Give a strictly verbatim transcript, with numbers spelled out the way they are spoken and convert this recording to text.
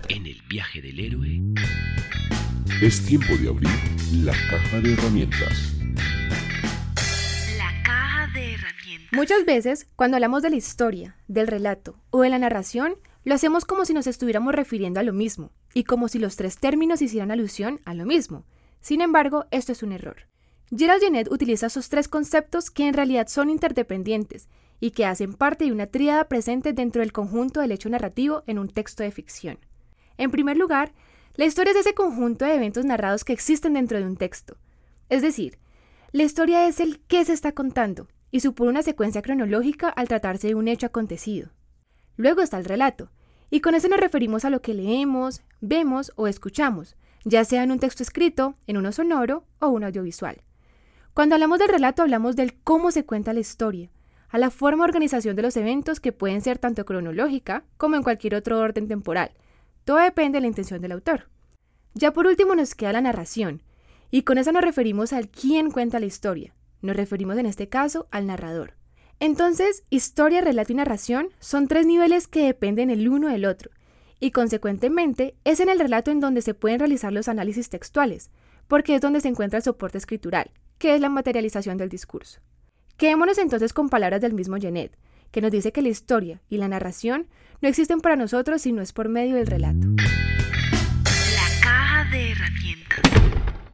En el viaje del héroe es tiempo de abrir la caja de herramientas. La caja de herramientas. Muchas veces, cuando hablamos de la historia, del relato o de la narración, lo hacemos como si nos estuviéramos refiriendo a lo mismo y como si los tres términos hicieran alusión a lo mismo. Sin embargo, esto es un error. Gerald Genette utiliza esos tres conceptos que en realidad son interdependientes y que hacen parte de una tríada presente dentro del conjunto del hecho narrativo en un texto de ficción. En primer lugar, la historia es ese conjunto de eventos narrados que existen dentro de un texto. Es decir, la historia es el qué se está contando y supone una secuencia cronológica al tratarse de un hecho acontecido. Luego está el relato, y con eso nos referimos a lo que leemos, vemos o escuchamos, ya sea en un texto escrito, en uno sonoro o un audiovisual. Cuando hablamos del relato hablamos del cómo se cuenta la historia, a la forma de organización de los eventos que pueden ser tanto cronológica como en cualquier otro orden temporal. Todo depende de la intención del autor. Ya por último nos queda la narración, y con eso nos referimos al quién cuenta la historia. Nos referimos en este caso al narrador. Entonces, historia, relato y narración son tres niveles que dependen el uno del otro, y consecuentemente es en el relato en donde se pueden realizar los análisis textuales, porque es donde se encuentra el soporte escritural, que es la materialización del discurso. Quedémonos entonces con palabras del mismo Genette, que nos dice que la historia y la narración no existen para nosotros si no es por medio del relato.